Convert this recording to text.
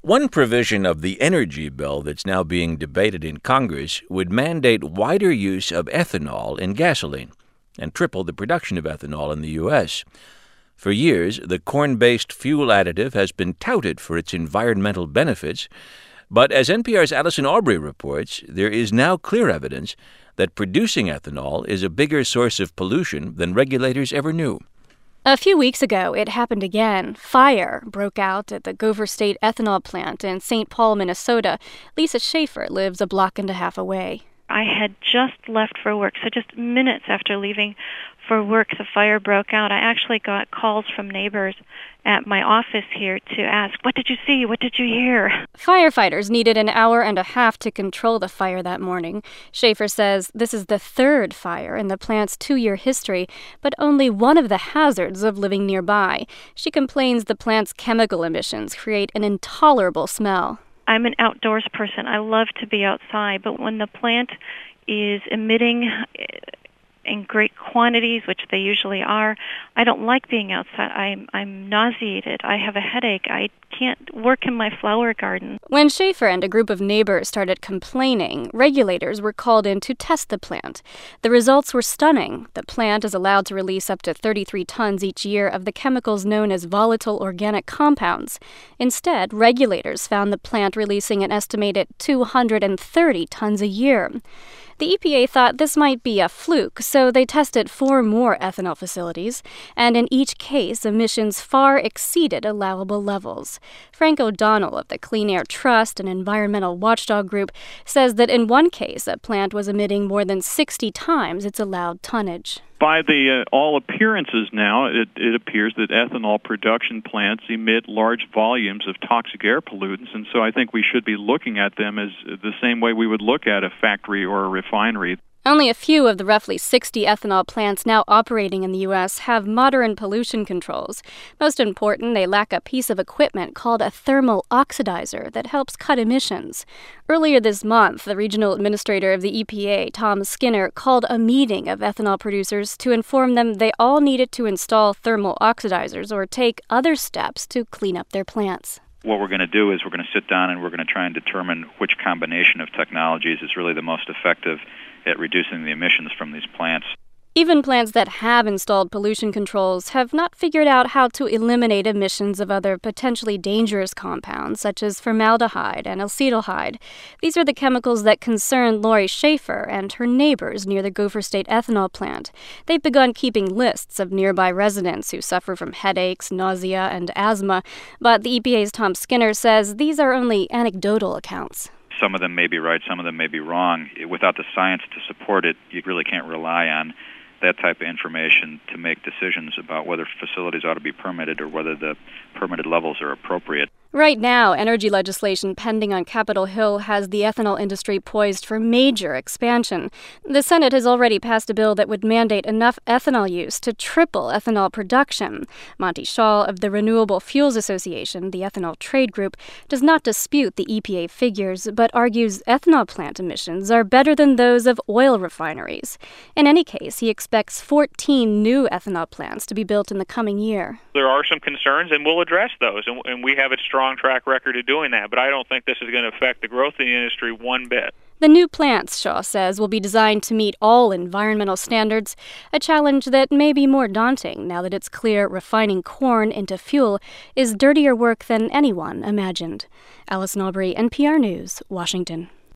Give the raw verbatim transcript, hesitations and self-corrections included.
One provision of the energy bill that's now being debated in Congress would mandate wider use of ethanol in gasoline and triple the production of ethanol in the U S. For years, the corn-based fuel additive has been touted for its environmental benefits, but as N P R's Allison Aubrey reports, there is now clear evidence that producing ethanol is a bigger source of pollution than regulators ever knew. A few weeks ago, it happened again. Fire broke out at the Gopher State ethanol plant in Saint Paul, Minnesota. Lisa Schaefer lives a block and a half away. I had just left for work, so just minutes after leaving for work, the fire broke out. I actually got calls from neighbors at my office here to ask, what did you see? What did you hear? Firefighters needed an hour and a half to control the fire that morning. Schaefer says this is the third fire in the plant's two-year history, but only one of the hazards of living nearby. She complains the plant's chemical emissions create an intolerable smell. I'm an outdoors person. I love to be outside, but when the plant is emitting in great quantities, which they usually are, I don't like being outside. I'm I'm nauseated. I have a headache. I can't work in my flower garden. When Schaefer and a group of neighbors started complaining, regulators were called in to test the plant. The results were stunning. The plant is allowed to release up to thirty-three tons each year of the chemicals known as volatile organic compounds. Instead, regulators found the plant releasing an estimated two hundred thirty tons a year. The E P A thought this might be a fluke, so they tested four more ethanol facilities, and in each case, emissions far exceeded allowable levels. Frank O'Donnell of the Clean Air Trust, an environmental watchdog group, says that in one case, a plant was emitting more than sixty times its allowed tonnage. By the uh, all appearances now, it, it appears that ethanol production plants emit large volumes of toxic air pollutants, and so I think we should be looking at them as the same way we would look at a factory or a refinery. Only a few of the roughly sixty ethanol plants now operating in the U S have modern pollution controls. Most important, they lack a piece of equipment called a thermal oxidizer that helps cut emissions. Earlier this month, the regional administrator of the E P A, Tom Skinner, called a meeting of ethanol producers to inform them they all needed to install thermal oxidizers or take other steps to clean up their plants. What we're going to do is we're going to sit down and we're going to try and determine which combination of technologies is really the most effective at reducing the emissions from these plants. Even plants that have installed pollution controls have not figured out how to eliminate emissions of other potentially dangerous compounds, such as formaldehyde and acetaldehyde. These are the chemicals that concern Lori Schaefer and her neighbors near the Gopher State ethanol plant. They've begun keeping lists of nearby residents who suffer from headaches, nausea, and asthma, but the E P A's Tom Skinner says these are only anecdotal accounts. Some of them may be right, some of them may be wrong. Without the science to support it, you really can't rely on that type of information to make decisions about whether facilities ought to be permitted or whether the permitted levels are appropriate. Right now, energy legislation pending on Capitol Hill has the ethanol industry poised for major expansion. The Senate has already passed a bill that would mandate enough ethanol use to triple ethanol production. Monty Shaw of the Renewable Fuels Association, the ethanol trade group, does not dispute the E P A figures, but argues ethanol plant emissions are better than those of oil refineries. In any case, he expects fourteen new ethanol plants to be built in the coming year. There are some concerns, and we'll address those, and, and we have a strong track record of doing that, but I don't think this is going to affect the growth of the industry one bit. The new plants, Shaw says, will be designed to meet all environmental standards, a challenge that may be more daunting now that it's clear refining corn into fuel is dirtier work than anyone imagined. Allison Aubrey, N P R News, Washington.